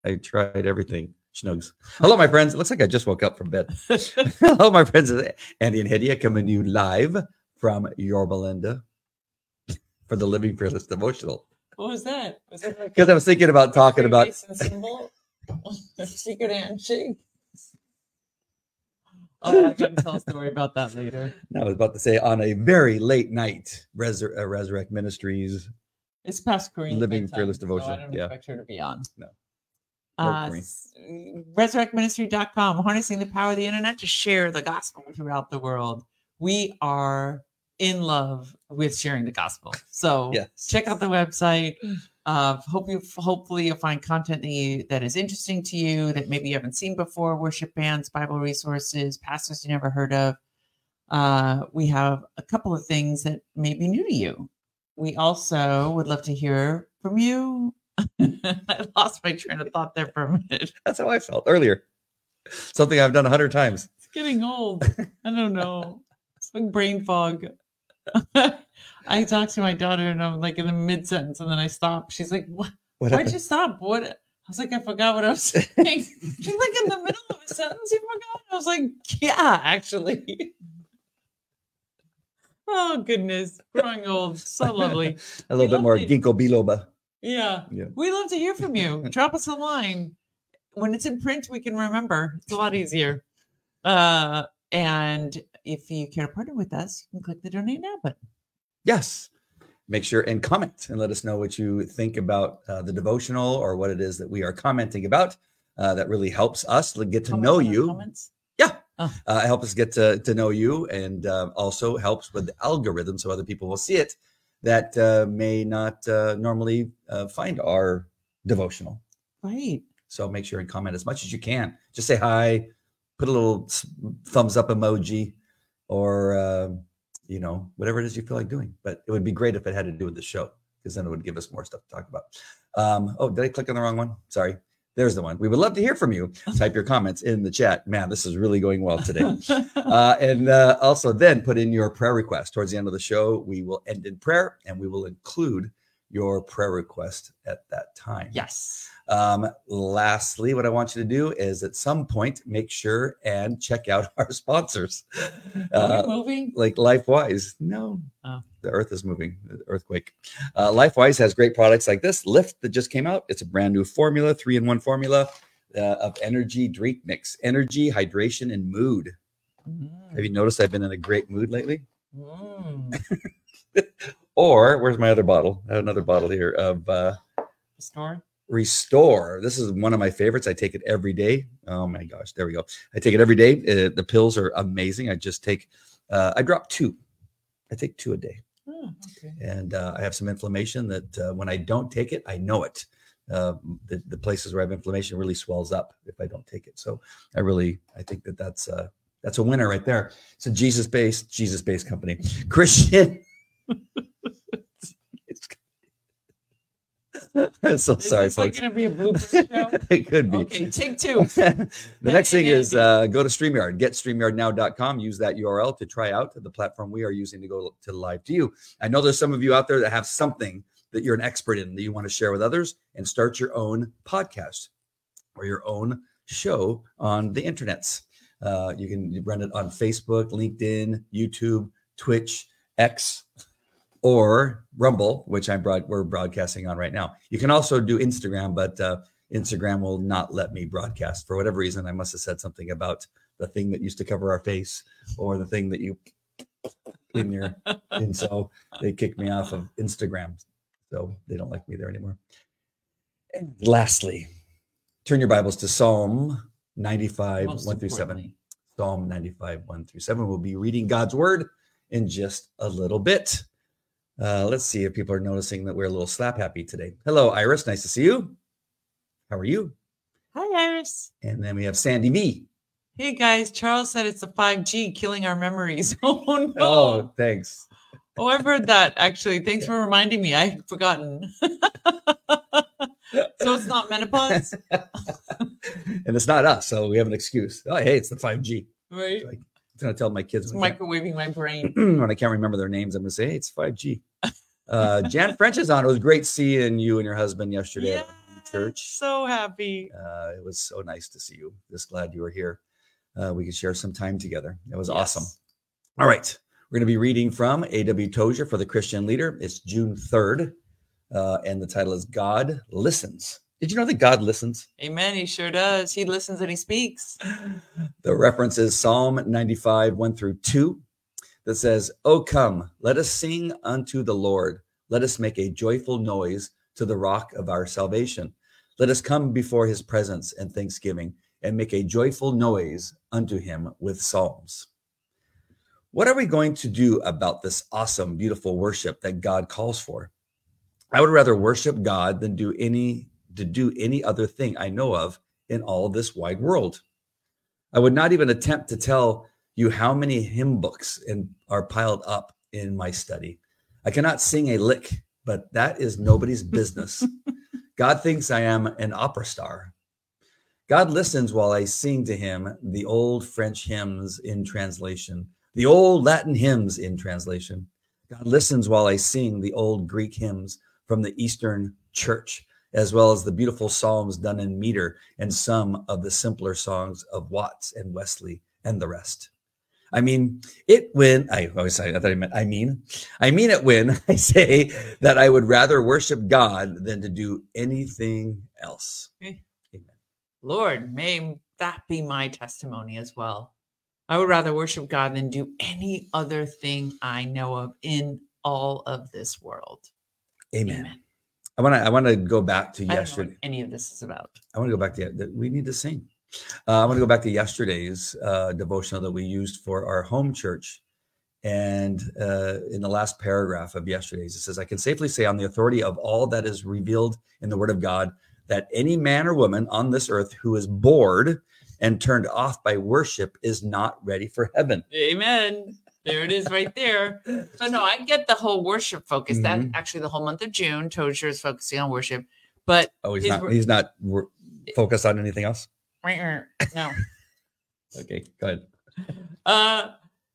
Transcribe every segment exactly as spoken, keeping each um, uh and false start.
I tried everything. Schnugs. Hello, my friends. It looks like I just woke up from bed. Hello, my friends. Andy and Hedieh coming to you live from Yorba Linda for the Living Fearless Devotional. What was that? Was that because like I was thinking about talking about symbol? Secret handshake. Oh, I'm going to tell a story about that later. No, I was about to say on a very late night, Resur- uh, Resurrect Ministries. It's past Korean Living bedtime, Fearless Devotion. So I don't yeah. expect her to be on. No. Uh, resurrect ministry dot com, harnessing the power of the internet to share the gospel throughout the world. We are in love with sharing the gospel. So yes. Check out the website. Uh, hope you, hopefully you'll find content that, you, that is interesting to you, that maybe you haven't seen before, worship bands, Bible resources, pastors you never heard of. Uh, we have a couple of things that may be new to you. We also would love to hear from you. I lost my train of thought there for a minute. That's how I felt earlier. Something I've done a hundred times. It's getting old. I don't know. It's like brain fog. I talked to my daughter and I'm like in the mid sentence and then I stop. She's like, "What? what Why'd you stop? What?" I was like, "I forgot what I was saying." She's like, "In the middle of a sentence, you forgot?" I was like, "Yeah, actually." Oh goodness, growing old, so lovely. A little we bit more it. Ginkgo biloba. Yeah. yeah, we love to hear from you. Drop us a line. When it's in print, we can remember. It's a lot easier. Uh, and if you care to partner with us, you can click the donate now button. Yes. Make sure and comment and let us know what you think about uh, the devotional or what it is that we are commenting about. Uh, that really helps us get to comment know you. Comments? Yeah. Oh. Uh, it helps us get to, to know you and uh, also helps with the algorithm so other people will see it that uh, may not uh, normally uh, find our devotional. Right. So make sure and comment as much as you can. Just say hi, put a little thumbs up emoji or, uh, you know, whatever it is you feel like doing. But it would be great if it had to do with the show because then it would give us more stuff to talk about. Um, oh, did I click on the wrong one? Sorry. There's the one. We would love to hear from you. Type your comments in the chat. Man, this is really going well today. Uh, and uh, also then put in your prayer request. Towards the end of the show, we will end in prayer and we will include your prayer request at that time. Yes. Um, lastly, what I want you to do is at some point, make sure and check out our sponsors. Are uh, we moving? Like LifeWise. No, oh. The earth is moving, the earthquake. Uh, LifeWise has great products like this Lift that just came out. It's a brand new formula, three in one formula uh, of energy drink mix, energy, hydration, and mood. Mm. Have you noticed I've been in a great mood lately? Mm. Or where's my other bottle? I have another bottle here of uh, Restore. Restore. This is one of my favorites. I take it every day. Oh my gosh, there we go. I take it every day. Uh, the pills are amazing. I just take, uh, I drop two. I take two a day. Oh, okay. And uh, I have some inflammation that uh, when I don't take it, I know it. Uh, the, the places where I have inflammation really swells up if I don't take it. So I really, I think that that's, uh, that's a winner right there. It's a Jesus-based, Jesus-based company. Christian. I'm so is sorry, this folks. Like going to be a blooper show? It could be. Okay, take two. The next thing is uh, go to StreamYard. Get stream yard now dot com. Use that U R L to try out the platform we are using to go to live to you. I know there's some of you out there that have something that you're an expert in that you want to share with others and start your own podcast or your own show on the internets. Uh, you can run it on Facebook, LinkedIn, YouTube, Twitch, X, or Rumble, which I'm broad, we're broadcasting on right now. You can also do Instagram, but uh, Instagram will not let me broadcast for whatever reason. I must have said something about the thing that used to cover our face or the thing that you in your, and so they kicked me off of Instagram. So they don't like me there anymore. And lastly, turn your Bibles to Psalm ninety-five, Most one through seven. Psalm ninety-five, one through seven. We'll be reading God's word in just a little bit. Uh, let's see if people are noticing that we're a little slap happy today. Hello, Iris. Nice to see you. How are you? Hi, Iris. And then we have Sandy V. Hey, guys. Charles said it's the five G killing our memories. Oh, no. Oh, thanks. Oh, I've heard that, actually. Thanks for reminding me. I've forgotten. So it's not menopause? And it's not us, so we have an excuse. Oh, hey, it's the five G. Right. So I, I'm going to tell my kids. It's microwaving my brain. When I can't remember their names, I'm going to say, hey, it's five G. Uh, Jan French is on. It was great seeing you and your husband yesterday. Yes. church. So happy. Uh, it was so nice to see you. Just glad you were here. Uh, we could share some time together. It was Yes. awesome. All right. We're going to be reading from A W Tozer for the Christian Leader. It's June third, uh, and the title is God Listens. Did you know that God listens? Amen. He sure does. He listens and he speaks. The reference is Psalm ninety-five, one through two, that says, "O come, let us sing unto the Lord. Let us make a joyful noise to the rock of our salvation. Let us come before his presence in thanksgiving and make a joyful noise unto him with psalms." What are we going to do about this awesome, beautiful worship that God calls for? I would rather worship God than do any to do any other thing I know of in all this wide world. I would not even attempt to tell you how many hymn books in, are piled up in my study. I cannot sing a lick, but that is nobody's business. God thinks I am an opera star. God listens while I sing to him the old French hymns in translation, the old Latin hymns in translation. God listens while I sing the old Greek hymns from the Eastern Church, as well as the beautiful psalms done in meter and some of the simpler songs of Watts and Wesley and the rest. I mean it when I always say, I thought I meant I mean, I mean it when I say that I would rather worship God than to do anything else. Okay. Amen. Lord, may that be my testimony as well. I would rather worship God than do any other thing I know of in all of this world. Amen. Amen. I want to I want to go back to I don't know yesterday. what any of this is about. I want to go back to that. We need to sing. Uh, I want to go back to yesterday's uh, devotional that we used for our home church. And uh, in the last paragraph of yesterday's, it says, "I can safely say on the authority of all that is revealed in the word of God, that any man or woman on this earth who is bored and turned off by worship is not ready for heaven." Amen. There it is right there. So no, I get the whole worship focus. Mhm. That actually the whole month of June, Tozer is focusing on worship. But Oh, he's his not. wor- He's not wor- focused on anything else. no. Okay, go ahead. Uh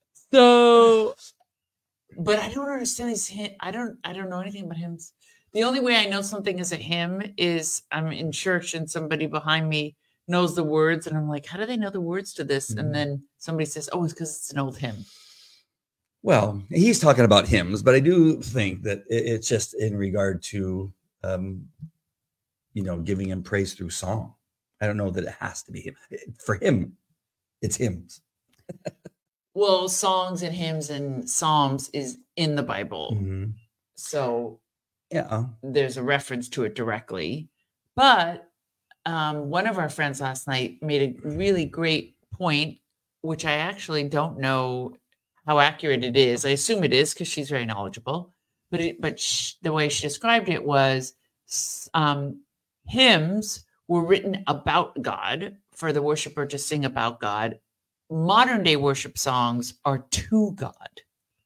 so but I don't understand these hymn. I don't I don't know anything about hymns. The only way I know something is a hymn is I'm in church and somebody behind me knows the words, and I'm like, how do they know the words to this? Mhm. And then somebody says, oh, it's because it's an old hymn. Well, he's talking about hymns, but I do think that it- it's just in regard to, um, you know, giving him praise through song. I don't know that it has to be him. For him, it's hymns. Well, songs and hymns and psalms is in the Bible. Mhm. So Yeah. there's a reference to it directly. But um, one of our friends last night made a really great point, which I actually don't know how accurate it is. I assume it is because she's very knowledgeable. But it, but sh- the way she described it was um, hymns were written about God for the worshiper to sing about God. Modern day worship songs are to God.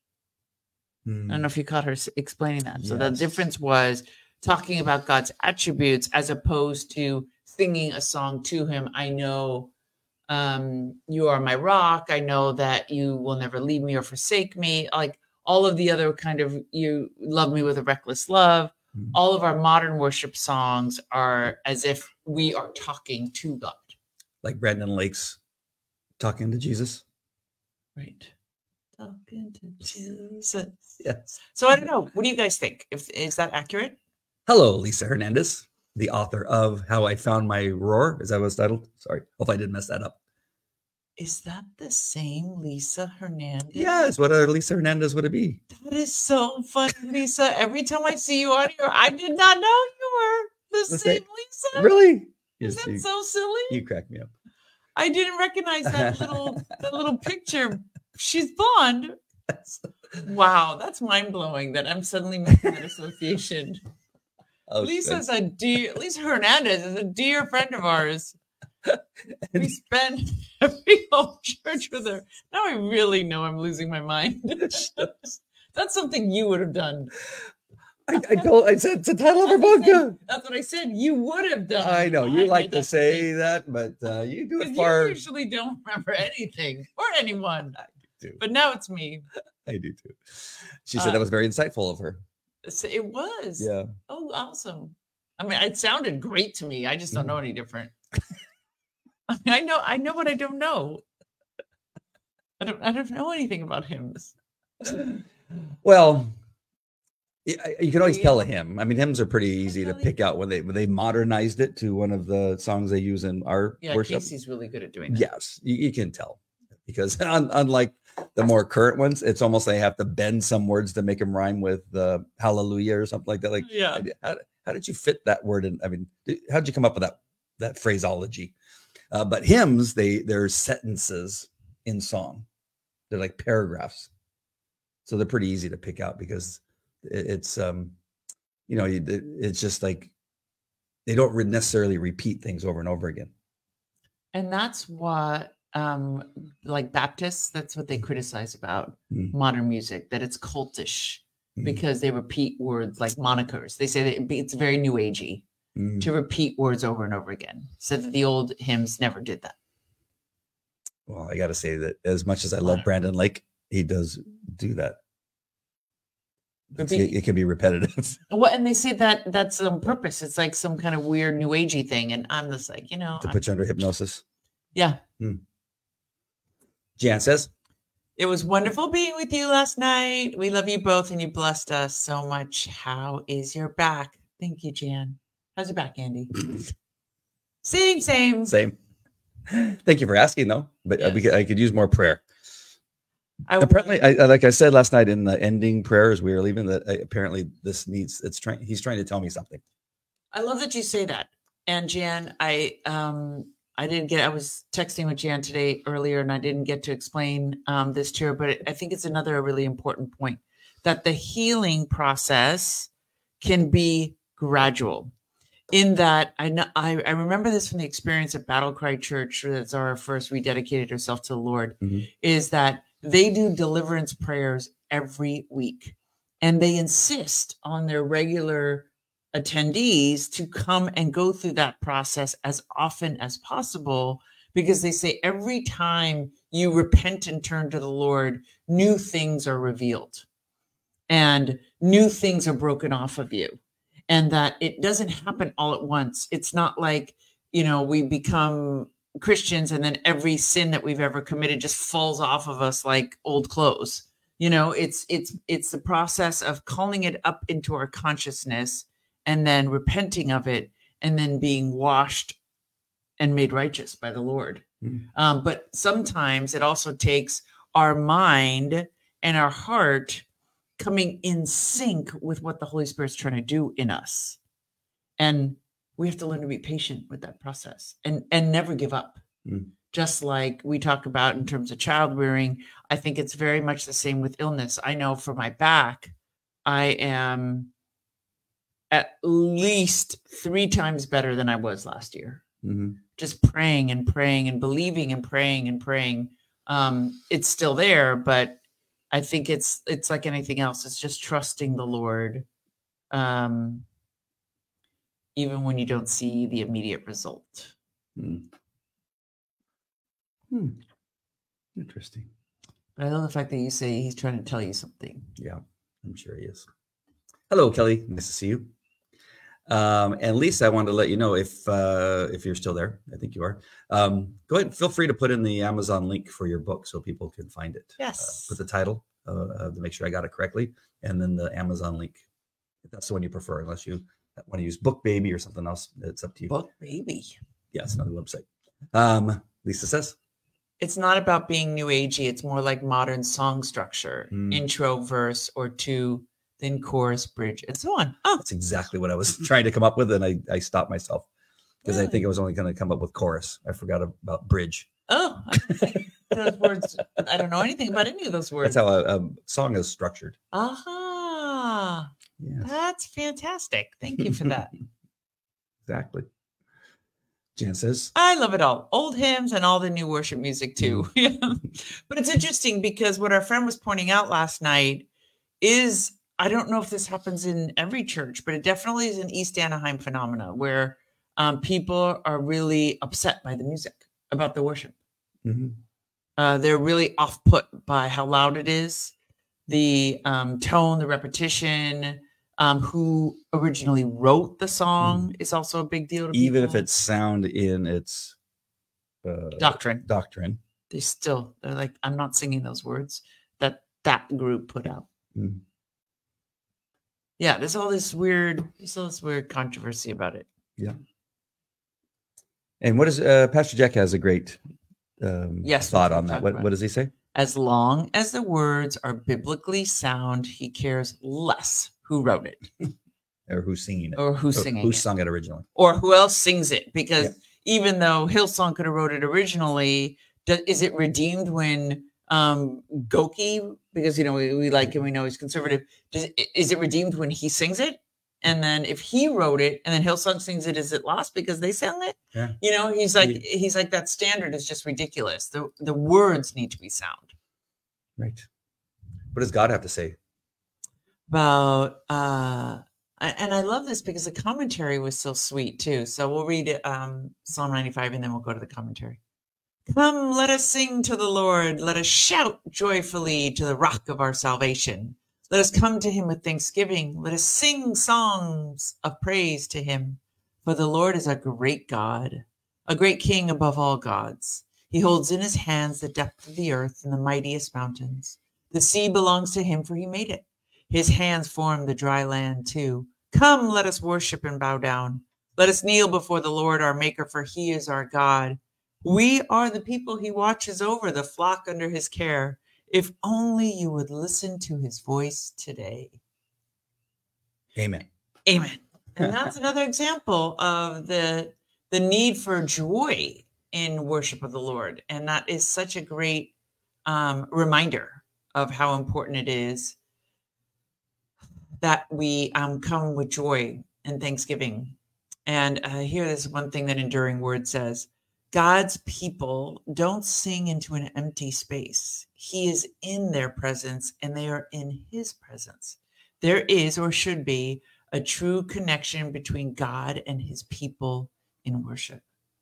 Hmm. I don't know if you caught her s- explaining that. So the Yes. difference was talking about God's attributes as opposed to singing a song to him. I know um, you are my rock. I know that you will never leave me or forsake me. Like all of the other kind of, you love me with a reckless love. Hmm. All of our modern worship songs are as if we are talking to God. Like Brandon Lake's talking to Jesus. Right. Talking to Jesus. Yes. So I don't know. What do you guys think? If is that accurate? Hello, Lisa Hernandez, the author of How I Found My Roar. Is that what it's titled? Sorry. Hope I didn't mess that up. Is that the same Lisa Hernandez? Yes. What other Lisa Hernandez would it be? That is so funny, Lisa. Every time I see you on here, I did not know you were the The same same- Lisa. Really? Is Yes, that you, so silly? you crack me up. I didn't recognize that little that little picture. She's blonde. Wow, that's mind blowing that I'm suddenly making that association. Oh, Lisa's a dear. Lisa Hernandez is a dear friend of ours. We spent a big whole church with her. Now I really know I'm losing my mind. That's something you would have done. I, I told. I said it's the title of her That's what I book. said. That's what I said. You would have done. I know you I like made to that say mistake. that, but uh, you do it 'Cause far. you usually don't remember anything or anyone. I do. But now it's me. I do too. She said Uh, that was very insightful of her. So it was. Yeah. Oh, awesome. I mean, it sounded great to me. I just don't know any different. I mean, I know, I know what I don't know. I don't, I don't know anything about hymns. Well, you can always tell a hymn. I mean, hymns are pretty easy to pick out when they when they modernized it to one of the songs they use in our yeah, worship. Casey's really good at doing that. Yes, you, you can tell because un, unlike the more current ones, it's almost they have to bend some words to make them rhyme with the hallelujah or something like that. Like, yeah, how, how did you fit that word in? I mean, how did you come up with that that phraseology? Uh, but hymns, they they're sentences in song. They're like paragraphs, so they're pretty easy to pick out because it's um you know it's just like they don't necessarily repeat things over and over again. And that's what um like Baptists, that's what they criticize about mm. modern music, that it's cultish mm. because they repeat words like monikers. They say that it's very new agey mm. to repeat words over and over again, so that the old hymns never did that. Well, I gotta say that as much as I love Brandon Lake, he does do that. Be, it can be repetitive. Well, and they say that that's on purpose. It's like some kind of weird new agey thing. And I'm just like, you know. To put you under hypnosis. Yeah. Hmm. Jan says. It was wonderful being with you last night. We love you both and you blessed us so much. How is your back? Thank you, Jan. How's your back, Andy? same, same. Same. Thank you for asking, though. But yes. we could, I could use more prayer. I apparently, I, like I said last night in the ending prayer as we were leaving, that I, apparently this needs, it's trying, he's trying to tell me something. I love that you say that. And Jan, I, um, I didn't get, I was texting with Jan today earlier and I didn't get to explain um, this to her, but I think it's another really important point that the healing process can be gradual. In that, I know, I, I remember this from the experience at Battle Cry Church, that's our first rededicated ourselves to the Lord, mm-hmm. is that they do deliverance prayers every week, and they insist on their regular attendees to come and go through that process as often as possible, because they say every time you repent and turn to the Lord, new things are revealed and new things are broken off of you, and that it doesn't happen all at once. It's not like, you know, we become Christians and then every sin that we've ever committed just falls off of us like old clothes. You know, it's it's it's the process of calling it up into our consciousness and then repenting of it and then being washed and made righteous by the Lord. Mm. Um, but sometimes it also takes our mind and our heart coming in sync with what the Holy Spirit's trying to do in us. And we have to learn to be patient with that process and, and never give up. Mm. Just like we talk about in terms of child rearing, I think it's very much the same with illness. I know for my back, I am at least three times better than I was last year. Mm-hmm. Just praying and praying and believing and praying and praying. Um, it's still there, but I think it's it's like anything else. It's just trusting the Lord. Um, even when you don't see the immediate result. Hmm. Hmm. Interesting. But I love the fact that you say he's trying to tell you something. Yeah, I'm sure he is. Hello, Kelly. Nice to see you. Um, and Lisa, I wanted to let you know if uh, if you're still there. I think you are. Um, go ahead. Feel free to put in the Amazon link for your book so people can find it. Yes. Uh, put the title uh, to make sure I got it correctly, and then the Amazon link. If that's the one you prefer, unless you want to use Book Baby or something else, it's up to you. Book Baby. Yeah, it's another website. Um, Lisa says. It's not about being new agey. It's more like modern song structure, mm. intro, verse, or two, then chorus, bridge, and so on. Oh, that's exactly what I was trying to come up with, and I, I stopped myself because really? I think I was only going to come up with chorus. I forgot about bridge. Oh, those words. I don't know anything about any of those words. That's how a, a song is structured. Aha. Uh-huh. Yes. That's fantastic. Thank you for that. Exactly. Jan says, I love it all. Old hymns and all the new worship music too. But it's interesting because what our friend was pointing out last night is, I don't know if this happens in every church, but it definitely is an East Anaheim phenomena where um, people are really upset by the music, about the worship. Mm-hmm. Uh, they're really off put by how loud it is, the um, tone, the repetition, Um, who originally wrote the song mm. is also a big deal to even people. If it's sound in its uh, doctrine. Doctrine. They still they're like, I'm not singing those words that that group put out. Mm. Yeah, there's all this weird, there's all this weird controversy about it. Yeah. And what is uh, Pastor Jack has a great um, yes, thought on that. What, what does he say? As long as the words are biblically sound, he cares less who wrote it. Or who's singing it. Or who's or singing who it. sung it originally. Or who else sings it. Because yeah. even though Hillsong could have wrote it originally, does, is it redeemed when um, Goki, because, you know, we, we like him, we know he's conservative, does, is it redeemed when he sings it? And then if he wrote it and then Hillsong sings it, is it lost because they sang it? Yeah. You know, he's like, yeah. he's like, that standard is just ridiculous. The the words need to be sound. Right. What does God have to say? About, uh, and I love this because the commentary was so sweet too. So we'll read um, Psalm ninety-five and then we'll go to the commentary. Come, let us sing to the Lord. Let us shout joyfully to the rock of our salvation. Let us come to him with thanksgiving. Let us sing songs of praise to him. For the Lord is a great God, a great king above all gods. He holds in his hands the depth of the earth and the mightiest mountains. The sea belongs to him, for he made it. His hands formed the dry land too. Come, let us worship and bow down. Let us kneel before the Lord our maker, for he is our God. We are the people he watches over, the flock under his care. If only you would listen to his voice today. Amen. Amen. And that's another example of the, the need for joy in worship of the Lord. And that is such a great um, reminder of how important it is that we um, come with joy and thanksgiving. And uh, here is one thing that Enduring Word says. God's people don't sing into an empty space. He is in their presence and they are in his presence. There is, or should be, a true connection between God and his people in worship.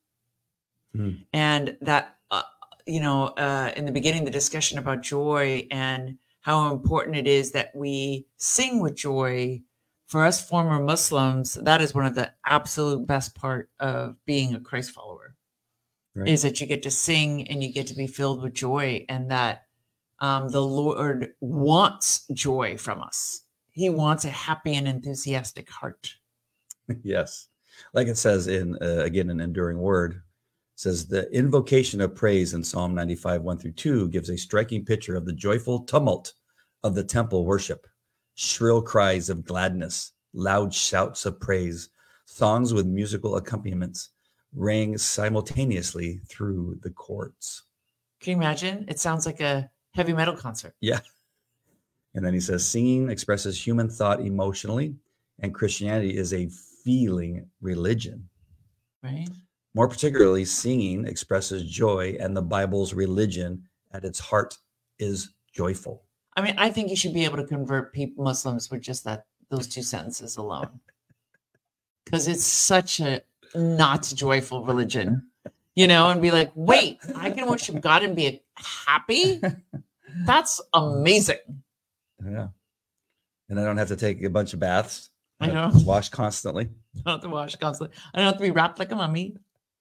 Mm. And that, uh, you know, uh, in the beginning, the discussion about joy and how important it is that we sing with joy. For us former Muslims, that is one of the absolute best part of being a Christ follower. Right. Is that you get to sing and you get to be filled with joy, and that um, the Lord wants joy from us. He wants a happy and enthusiastic heart. Yes. Like it says in, uh, again, an Enduring Word, it says the invocation of praise in Psalm ninety-five, one through two gives a striking picture of the joyful tumult of the temple worship, shrill cries of gladness, loud shouts of praise, songs with musical accompaniments, rang simultaneously through the courts. Can you imagine? It sounds like a heavy metal concert. Yeah. And then he says, singing expresses human thought emotionally, and Christianity is a feeling religion. Right. More particularly, singing expresses joy, and the Bible's religion at its heart is joyful. I mean, I think you should be able to convert people, Muslims, with just that those two sentences alone. Because it's such a not joyful religion, you know, and be like, wait, I can worship God and be happy? That's amazing. Yeah. And I don't have to take a bunch of baths. I don't wash constantly. I don't have to wash constantly. I don't have to be wrapped like a mummy.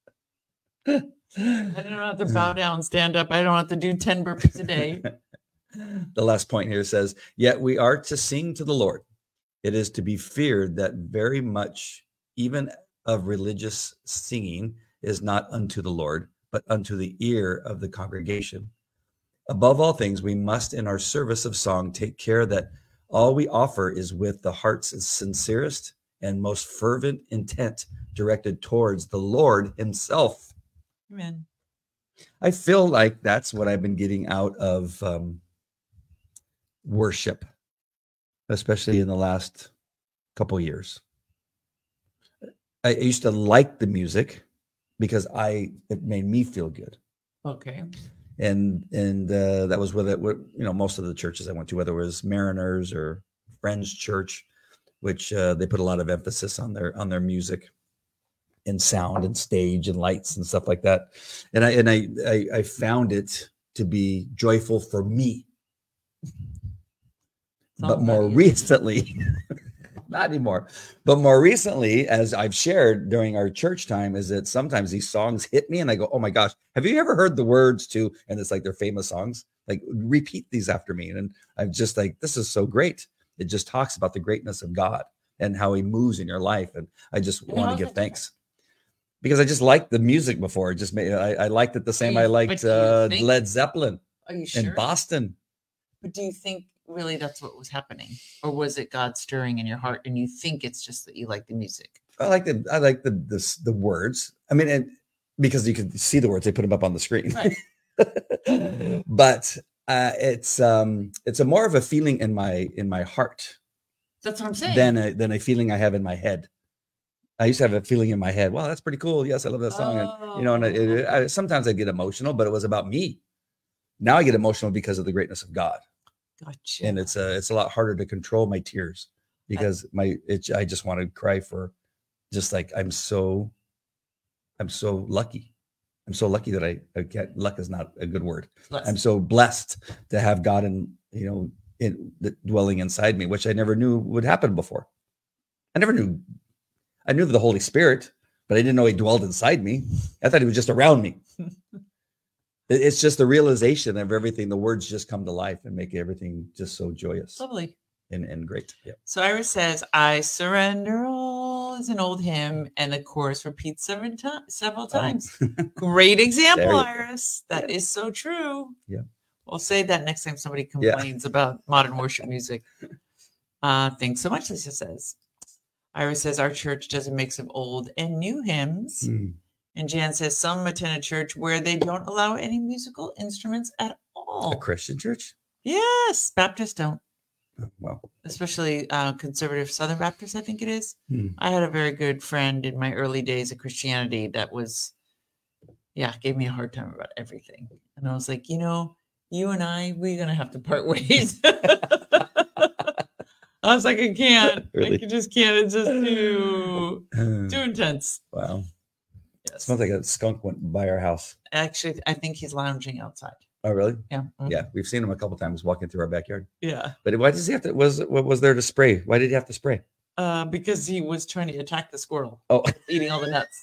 I don't have to bow down, stand up. I don't have to do ten burpees a day. The last point here says, yet we are to sing to the Lord. It is to be feared that very much, even of religious singing, is not unto the Lord, but unto the ear of the congregation. Above all things, we must in our service of song take care that all we offer is with the heart's sincerest and most fervent intent directed towards the Lord himself. Amen. I feel like that's what I've been getting out of um, worship, especially in the last couple years. I used to like the music because I it made me feel good. Okay. And and uh, that was with it. You know, most of the churches I went to, whether it was Mariners or Friends Church, which uh, they put a lot of emphasis on their on their music and sound and stage and lights and stuff like that. And I and I I, I found it to be joyful for me. But more recently, Not anymore. But more recently, as I've shared during our church time, is that sometimes these songs hit me and I go, oh my gosh, have you ever heard the words to, and it's like they're famous songs, like repeat these after me. And I'm just like, this is so great. It just talks about the greatness of God and how he moves in your life. And I just want to give thanks. Because I just liked the music before. It just made I, I liked it the same. You, I liked uh, think, Led Zeppelin are you sure? in Boston. But do you think really that's what was happening, or was it God stirring in your heart, and you think it's just that you like the music? I like the I like the the, the words. I mean, and because you can see the words, they put them up on the screen. Right. But uh, it's um it's a more of a feeling in my in my heart. That's what I'm saying. Than a than a feeling I have in my head. I used to have a feeling in my head. Wow, that's pretty cool. Yes, I love that song. Oh. And you know, and it, it, I, sometimes I get emotional, but it was about me. Now I get emotional because of the greatness of God. Gotcha. And it's a it's a lot harder to control my tears because I, my it, I just want to cry for, just like I'm so, I'm so lucky. I'm so lucky that I, I can't. Luck is not a good word. Blessed. I'm so blessed to have God in you know in the, dwelling inside me, which I never knew would happen before. I never knew. I knew the Holy Spirit, but I didn't know he dwelled inside me. I thought he was just around me. It's just the realization of everything. The words just come to life and make everything just so joyous. Lovely. And, and great. Yeah. So Iris says, I surrender all is an old hymn, and the chorus repeats several, to- several times. Oh. Great example, Iris. That yeah. is so true. Yeah. We'll say that next time somebody complains yeah. about modern worship music. Uh, thanks so much, Lisa says. Iris says, our church does a mix of old and new hymns. Mm. And Jan says, some attend a church where they don't allow any musical instruments at all. A Christian church? Yes. Baptists don't. Oh, well. Especially uh, conservative Southern Baptists, I think it is. Mm. I had a very good friend in my early days of Christianity that was, yeah, gave me a hard time about everything. And I was like, you know, you and I, we're going to have to part ways. I was like, I can't. Really? I just can't. It's just too, too intense. Wow. Yes. It smells like a skunk went by our house. Actually, I think he's lounging outside. Oh, really? Yeah. Mm-hmm. Yeah. We've seen him a couple times walking through our backyard. Yeah. But why does he have to, was, what was there to spray? Why did he have to spray? Uh, because he was trying to attack the squirrel. Oh. Eating all the nuts.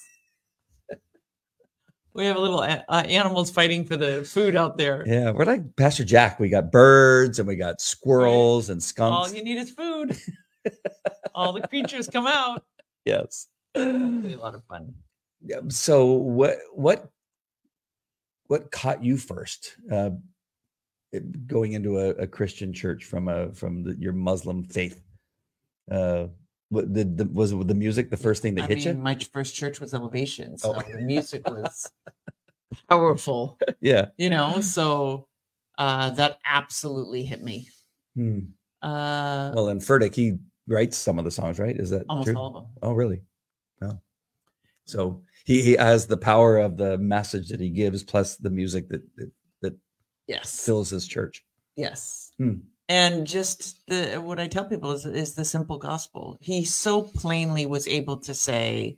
We have a little uh, animals fighting for the food out there. Yeah, we're like Pastor Jack. We got birds and we got squirrels and skunks. All you need is food. All the creatures come out. Yes, it'll be a lot of fun. Yeah. So, what what what caught you first, uh, going into a, a Christian church from a from the, your Muslim faith? Uh, What did the, was it the music the first thing that I hit mean, you? My first church was Elevation, so oh. the music was powerful. Yeah, you know, so uh, that absolutely hit me. Hmm. Uh, well, and Furtick, he writes some of the songs, right? Is that almost true? all of them? Oh, really? Oh, so he, he has the power of the message that he gives, plus the music that that, that yes fills his church. Yes. Hmm. And just the what I tell people is, is the simple gospel. He so plainly was able to say,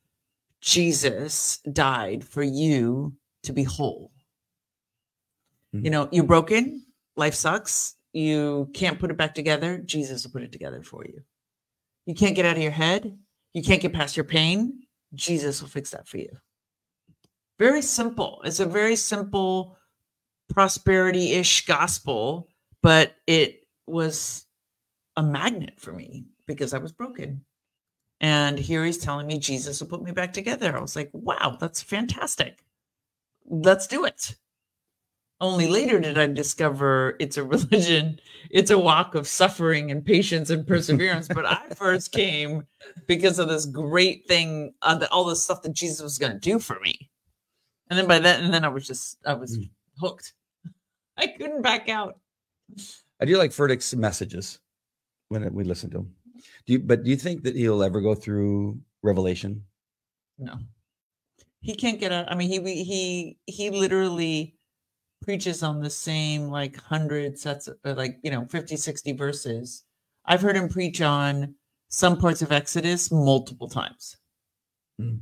Jesus died for you to be whole. Mm-hmm. You know, you're broken. Life sucks. You can't put it back together. Jesus will put it together for you. You can't get out of your head. You can't get past your pain. Jesus will fix that for you. Very simple. It's a very simple prosperity-ish gospel. But it was a magnet for me because I was broken. And here he's telling me Jesus will put me back together. I was like, wow, that's fantastic. Let's do it. Only later did I discover it's a religion. It's a walk of suffering and patience and perseverance. But I first came because of this great thing, uh, all the stuff that Jesus was going to do for me. And then by that, and then I was just, I was mm. hooked. I couldn't back out. I do like Furtick's messages when we listen to him. Do you? But do you think that he'll ever go through Revelation? No, he can't get out. I mean, he he he literally preaches on the same like hundred sets, of, like you know, fifty, sixty verses. I've heard him preach on some parts of Exodus multiple times. Mm.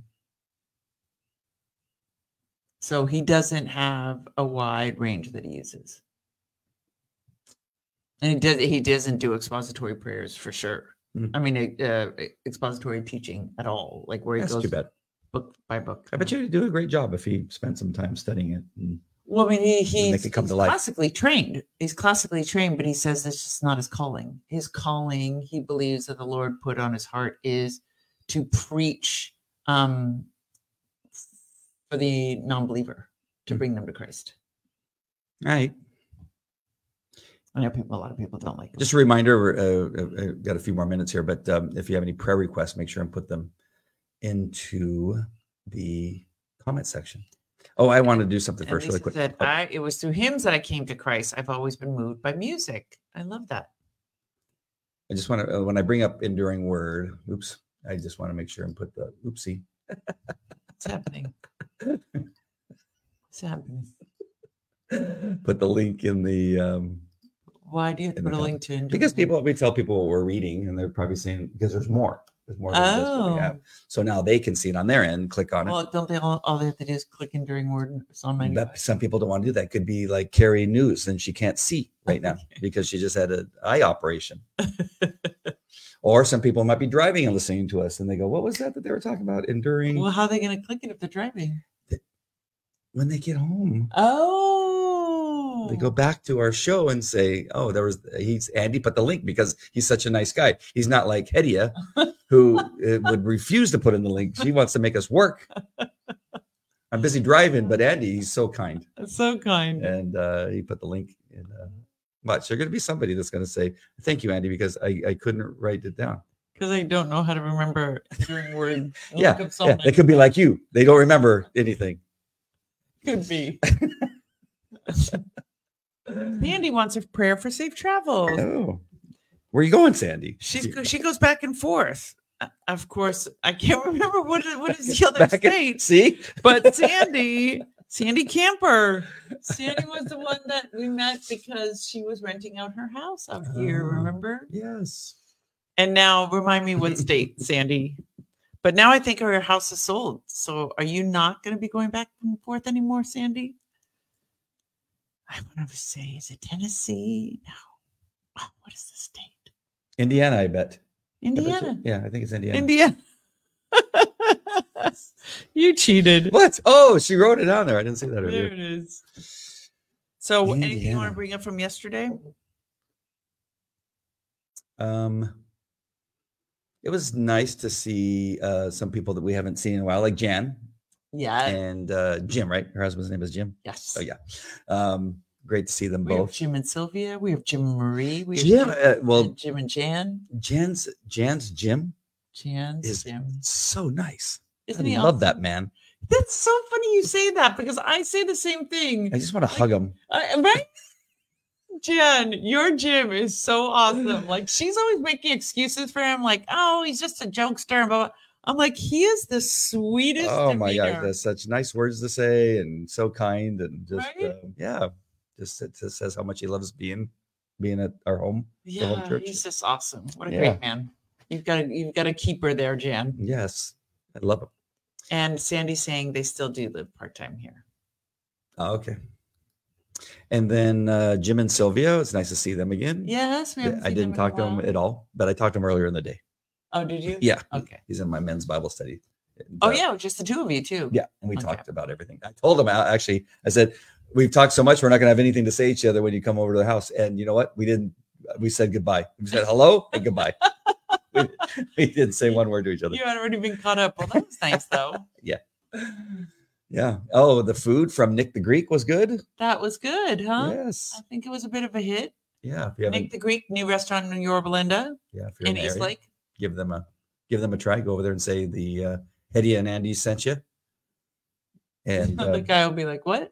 So he doesn't have a wide range that he uses. And he does. He doesn't do expository prayers for sure. Mm. I mean, uh, expository teaching at all, like where he That's goes too bad. book by book. I bet you do a great job if he spent some time studying it. And, well, I mean, he, he's, he's classically trained. He's classically trained, but he says it's just not his calling. His calling, he believes that the Lord put on his heart is to preach um, for the non-believer, to mm. bring them to Christ. Right. I know people, a lot of people don't like it. Just a reminder, uh, I've got a few more minutes here, but um, if you have any prayer requests, make sure and put them into the comment section. Oh, I want to do something and first Lisa really quick. Said, oh. I, it was through hymns that I came to Christ. I've always been moved by music. I love that. I just want to, uh, when I bring up enduring word, oops, I just want to make sure and put the oopsie. What's happening? What's happening? Put the link in the um why do you put a link to enduring? Because people, we tell people what we're reading and they're probably saying because there's more. There's more than oh. just what we have. So now they can see it on their end, click on well, it. Well, don't they all, all they have to do is click enduring word? It's on my that, some people don't want to do that. Could be like Carrie News and she can't see right now because she just had an eye operation. Or some people might be driving and listening to us and they go, what was that that they were talking about? Enduring. Well, how are they going to click it if they're driving? When they get home. Oh. They go back to our show and say, oh, there was, he's, Andy put the link because he's such a nice guy. He's not like Hedia, who would refuse to put in the link. She wants to make us work. I'm busy driving, but Andy, he's so kind. So kind. And uh, he put the link in. Uh, But there's going to be somebody that's going to say, thank you, Andy, because I, I couldn't write it down. Because I don't know how to remember enduring word. yeah, yeah, they could be like you. They don't remember anything. Could be. Sandy wants a prayer for safe travel. Oh, where are you going, Sandy? She's she goes back and forth. Of course, I can't remember what what is the other state. In, see, but Sandy. Sandy Camper. Sandy was the one that we met because she was renting out her house out here, uh, remember? Yes. And now remind me what state, Sandy. But now I think her house is sold. So are you not going to be going back and forth anymore, Sandy? I want to say, is it Tennessee? No. Oh, what is the state? Indiana, I bet. Indiana. I bet yeah, I think it's Indiana. Indiana. You cheated. What? Oh, she wrote it on there. I didn't see that earlier. There it is. So Indiana. Anything you want to bring up from yesterday? Um, it was nice to see uh, some people that we haven't seen in a while, like Jan. Yeah. And uh, Jim, right? Her husband's name is Jim. Yes. Oh, yeah. Um, great to see them we both. Have Jim and Sylvia. We have Jim and Marie. We have Jim, Jim, uh, well, Jim and Jan. Jan's Jan's Jim. Jan's is Jim. So nice. Isn't I he love awesome? that man. That's so funny you say that because I say the same thing. I just want to like, hug him. I, right? Jan, your Jim is so awesome. Like she's always making excuses for him, like, oh, he's just a jokester. But I'm like, he is the sweetest. Oh my demeanor. gosh, that's such nice words to say and so kind and just right? uh, yeah, just it just says how much he loves being being at our home. Yeah, home church. He's just awesome. What a yeah. great man. You've got a you've got a keeper there, Jan. Yes, I love him. And Sandy's saying they still do live part-time here. Oh, okay. And then uh, Jim and Sylvia, it's nice to see them again. Yes, we haven't I seen didn't them talk to him at all, but I talked to him earlier in the day. Oh, did you? Yeah. Okay. He's in my men's Bible study. And, oh, uh, yeah, just the two of you too. Yeah, and we okay. talked about everything. I told him, actually, I said, we've talked so much, we're not going to have anything to say to each other when you come over to the house. And you know what? We didn't, we said goodbye. We said hello and goodbye. we, we didn't say one word to each other. You had already been caught up. Well, that was nice, though. Yeah. Yeah. Oh, the food from Nick the Greek was good. That was good, huh? Yes. I think it was a bit of a hit. Yeah. If you Nick the Greek, new restaurant in Yorba Linda. Yeah. If you're in in East Lake. Give them a give them a try. Go over there and say the uh, Hedia and Andy sent you. And the uh, guy will be like, "What?"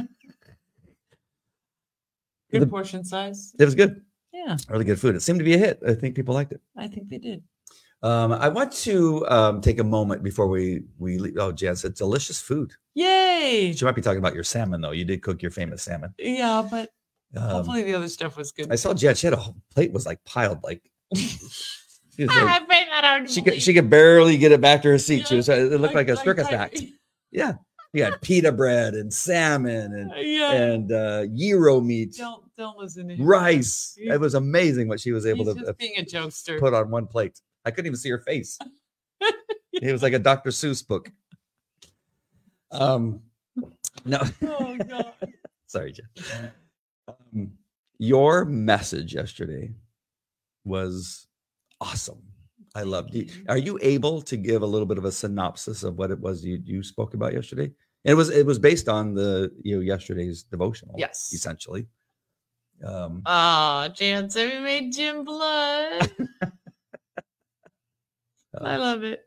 Good the, portion size. It was good. Yeah. Really good food. It seemed to be a hit. I think people liked it. I think they did. Um, I want to um, take a moment before we we leave. Oh, Jan said delicious food. Yay! She might be talking about your salmon, though. You did cook your famous salmon. Yeah, but um, hopefully the other stuff was good. I saw Jan. She had a whole plate was like piled, like. She, was I like, made that out she could she could barely get it back to her seat. Yeah, she was. It looked I, like a I, circus I, act. Yeah. You had pita bread and salmon and yeah. and uh, gyro meat. Don't don't listen to him. Rice. It was amazing what she was able He's to just uh, being a jokester. put on one plate. I couldn't even see her face. It was like a Doctor Seuss book. Um, no. Oh God. Sorry, Jen. Um, your message yesterday was awesome. I loved it. Are you able to give a little bit of a synopsis of what it was you, you spoke about yesterday? It was it was based on the you know yesterday's devotional. Yes, essentially. Um, oh, Jan, so we made Jim blood. I love it.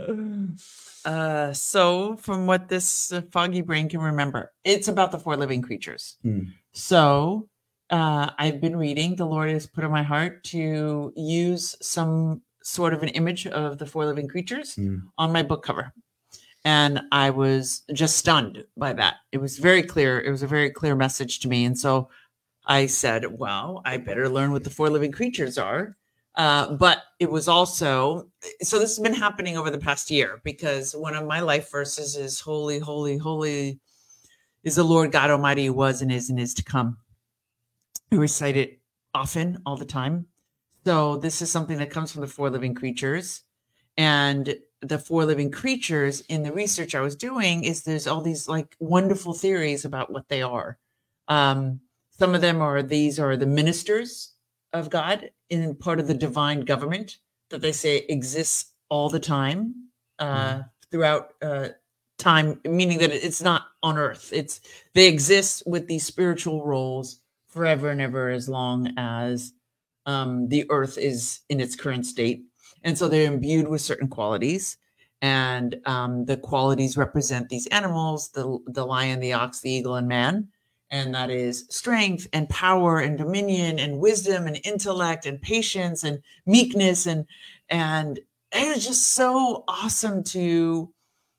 Uh, so from what this uh, foggy brain can remember, it's about the four living creatures. Hmm. So uh, I've been reading. The Lord has put on my heart to use some sort of an image of the four living creatures hmm. on my book cover. And I was just stunned by that. It was very clear. It was a very clear message to me. And so I said, well, I better learn what the four living creatures are. Uh, but it was also, so this has been happening over the past year because one of my life verses is holy, holy, holy is the Lord God Almighty who was and is and is to come. I recite it often, all the time. So this is something that comes from the four living creatures. And the four living creatures in the research I was doing is there's all these like wonderful theories about what they are. Um, some of them are, these are the ministers of God in part of the divine government that they say exists all the time, uh, mm. throughout uh, time, meaning that it's not on earth. It's, they exist with these spiritual roles forever and ever as long as um, the earth is in its current state. And so they're imbued with certain qualities, and um, the qualities represent these animals, the, the lion, the ox, the eagle, and man. And that is strength and power and dominion and wisdom and intellect and patience and meekness. And, and it was just so awesome to,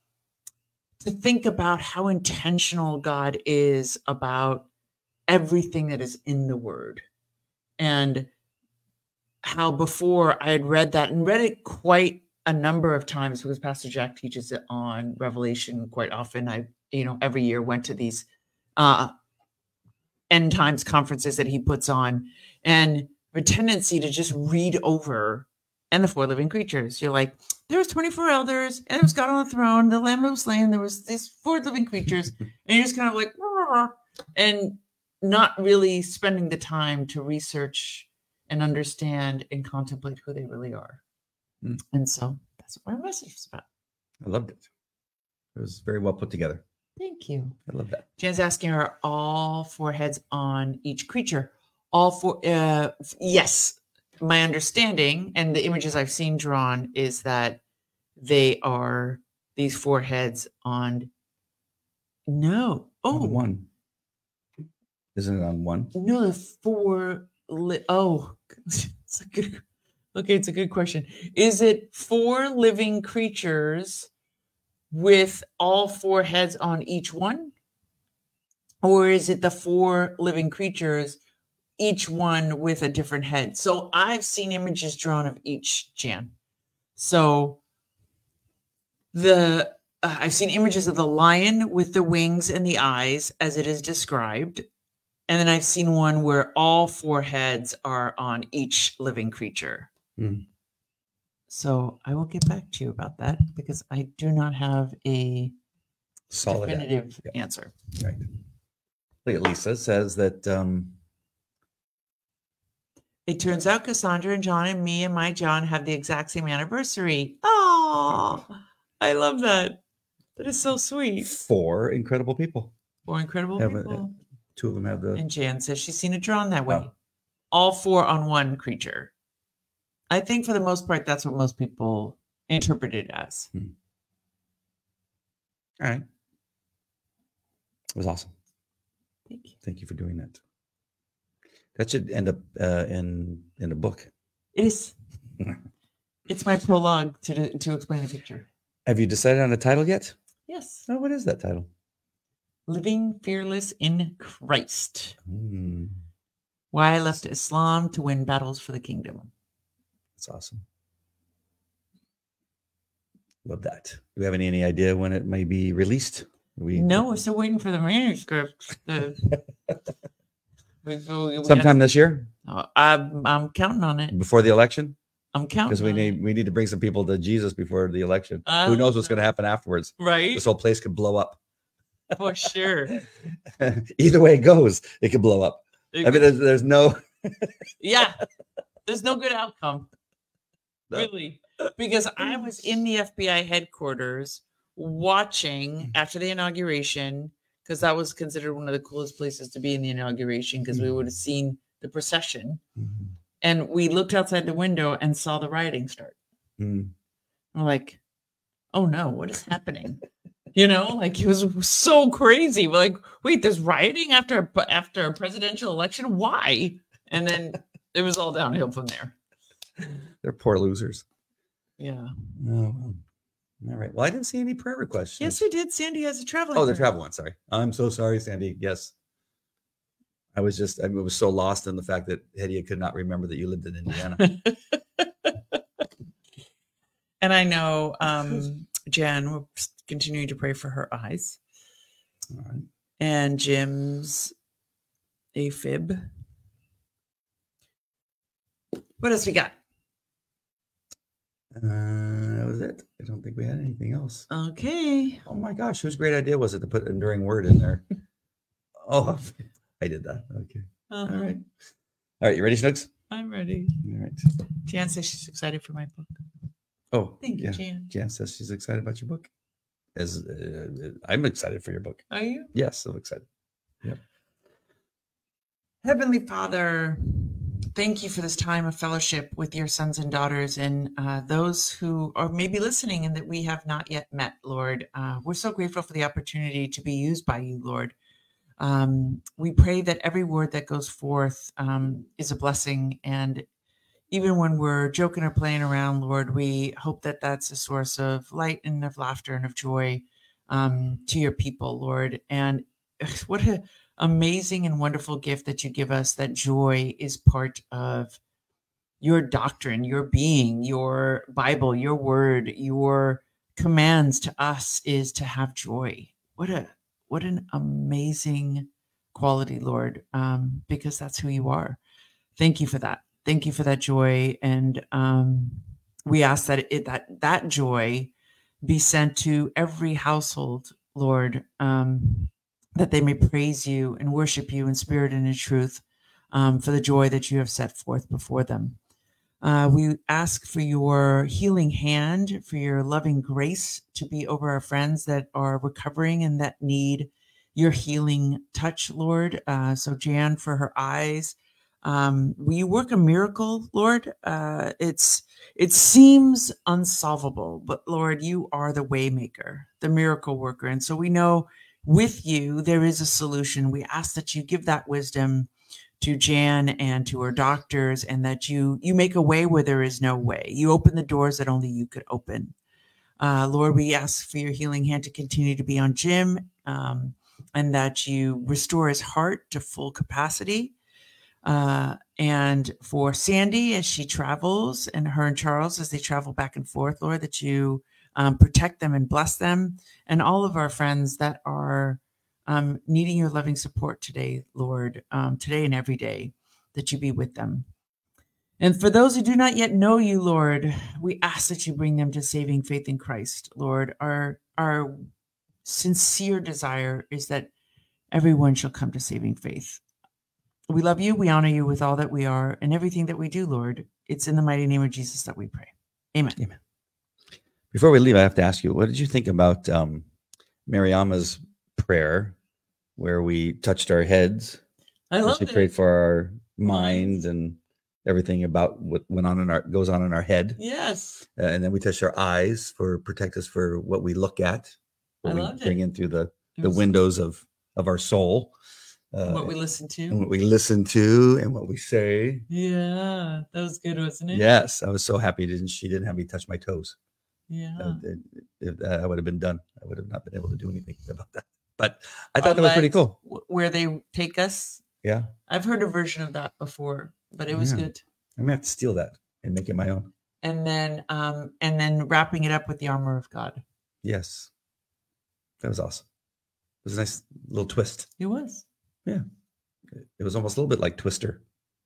to think about how intentional God is about everything that is in the word. And how before I had read that and read it quite a number of times because Pastor Jack teaches it on Revelation quite often. I, you know, every year went to these uh, end times conferences that he puts on, and a tendency to just read over and the four living creatures. You're like, there was twenty-four elders, and there was God on the throne, the Lamb that was slain, there was these four living creatures, and you're just kind of like, Rrr, and not really spending the time to research and understand and contemplate who they really are. Mm. And so that's what my message was about. I loved it. It was very well put together. Thank you. I love that. Jan's asking, are all four heads on each creature? All four, uh, yes. My understanding and the images I've seen drawn is that they are these four heads on, no. Oh. On one. Isn't it on one? No, the four, li- oh. It's a good, okay, it's a good question. Is it four living creatures with all four heads on each one? Or is it the four living creatures, each one with a different head? So I've seen images drawn of each, Jan. So the uh, I've seen images of the lion with the wings and the eyes as it is described. And then I've seen one where all four heads are on each living creature. Mm. So I will get back to you about that because I do not have a solid definitive yeah. answer. Right. Look at Lisa says that um... it turns out Cassandra and John and me and my John have the exact same anniversary. Oh, I love that. That is so sweet. Four incredible people. Four incredible have people. A, Two of them have the. And Jan says she's seen it drawn that way. Oh. All four on one creature. I think for the most part, that's what most people interpret it as. Hmm. All right. It was awesome. Thank you. Thank you for doing that. That should end up uh, in in a book. It is. It's my prologue to to explain the picture. Have you decided on a title yet? Yes. Oh, what is that title? Living Fearless in Christ. Mm. Why I left Islam to win battles for the kingdom. That's awesome. Love that. Do you have any, any idea when it may be released? We no, we're still waiting for the manuscript. The, we, we, we sometime gotta, this year, uh, I'm I'm counting on it. before the election, I'm counting because we on need it. we need to bring some people to Jesus before the election. I Who hope knows what's so. going to happen afterwards? Right, This whole place could blow up. for sure. Either way it goes, it could blow up. It I mean, there's, there's no. yeah, there's no good outcome, No. really, because I was in the F B I headquarters watching after the inauguration, because that was considered one of the coolest places to be in the inauguration, because we would have seen the procession, Mm-hmm. and we looked outside the window and saw the rioting start. Mm. I'm like, oh no, what is happening? You know, like it was so crazy. We're like, wait, there's rioting after a, after a presidential election? Why? And then it was all downhill from there. They're poor losers. Yeah. Oh, well. All right. Well, I didn't see any prayer requests. Yes, we did. Sandy has a traveling. Oh, the prayer. travel one. Sorry. I'm so sorry, Sandy. Yes. I was just, I was so lost in the fact that Hedia could not remember that you lived in Indiana. And I know um, Jan will continue to pray for her eyes. All right. And Jim's AFib. What else we got? Uh, that was it. I don't think we had anything else. Okay. Oh my gosh, whose great idea was it to put enduring word in there? Oh, I did that. Okay. Uh-huh. All right. All right. You ready, Snooks? I'm ready. All right. Jan says she's excited for my book. Oh, Thank you, yeah. Jan. Jan says she's excited about your book. As uh, I'm excited for your book. Are you? Yes, I'm excited. Yep. Heavenly Father, thank you for this time of fellowship with your sons and daughters and uh, those who are maybe listening and that we have not yet met, Lord. Uh, we're so grateful for the opportunity to be used by you, Lord. Um, we pray that every word that goes forth um, is a blessing. And even when we're joking or playing around, Lord, we hope that that's a source of light and of laughter and of joy um, to your people, Lord. And what a amazing and wonderful gift that you give us, that joy is part of your doctrine, your being, your Bible, your word, your commands to us is to have joy. What a what an amazing quality, Lord, um, because that's who you are. Thank you for that. Thank you for that joy. And um, we ask that it, that that joy be sent to every household, Lord, um, that they may praise you and worship you in spirit and in truth um, for the joy that you have set forth before them. Uh, we ask for your healing hand, for your loving grace to be over our friends that are recovering and that need your healing touch, Lord. Uh, so Jan, for her eyes, um, will you work a miracle, Lord? Uh, it's it seems unsolvable, but Lord, you are the way maker, the miracle worker. And so we know with you, there is a solution. We ask that you give that wisdom to Jan and to her doctors, and that you you make a way where there is no way. You open the doors that only you could open. Uh, Lord, we ask for your healing hand to continue to be on Jim, um, and that you restore his heart to full capacity. Uh, and for Sandy, as she travels, and her and Charles, as they travel back and forth, Lord, that you um, protect them and bless them, and all of our friends that are um, needing your loving support today, Lord, um, today and every day, that you be with them. And for those who do not yet know you, Lord, we ask that you bring them to saving faith in Christ, Lord. Our, our sincere desire is that everyone shall come to saving faith. We love you. We honor you with all that we are and everything that we do, Lord. It's in the mighty name of Jesus that we pray. Amen. Amen. Before we leave, I have to ask you, what did you think about um, Mariama's prayer, where we touched our heads? I love it. She prayed for our mind and everything about what went on in our goes on in our head. Yes. Uh, and then we touched our eyes for protect us for what we look at, what I we loved bring it. in through the, It the was- windows of, of our soul. Uh, what we listen to. and what we listen to and what we say. Yeah, that was good, wasn't it? Yes, I was so happy didn't she didn't have me touch my toes. Yeah. Uh, it, it, uh, I would have been done. I would have not been able to do anything about that. But I Our thought that was pretty legs, cool. w- Where they take us. Yeah, I've heard a version of that before, but it was Yeah. good. I'm gonna have to steal that and make it my own. And then, um, and then wrapping it up with the armor of God. Yes, that was awesome. was a nice little twist. It was. Yeah. It was almost a little bit like Twister.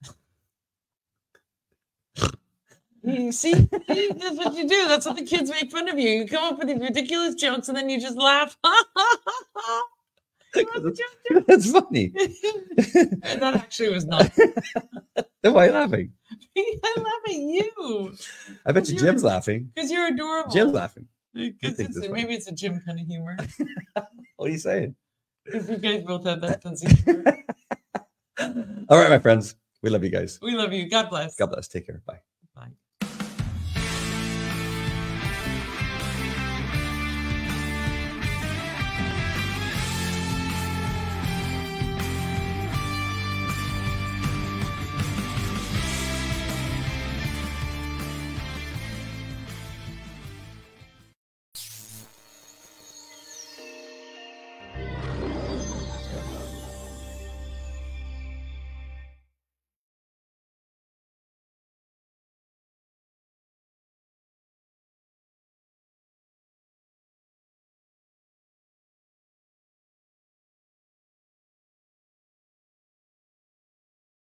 You see, that's what you do. That's what the kids make fun of you. You come up with these ridiculous jokes and then you just laugh. That's funny. That actually was not. Then why are you laughing? I laugh at you. I bet you Jim's laughing. Because you're adorable. Jim's laughing. It's, maybe it's a Jim kind of humor. What are you saying? Because you guys both have that sense of humor. All right, my friends. We love you guys. We love you. God bless. God bless. Take care. Bye.